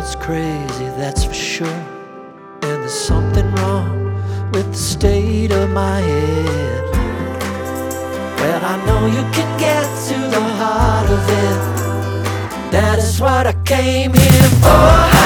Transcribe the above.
it's crazy, that's for sure. And there's something wrong with the state of my head. Well, I know you can get to the heart of it. That is what I came here for.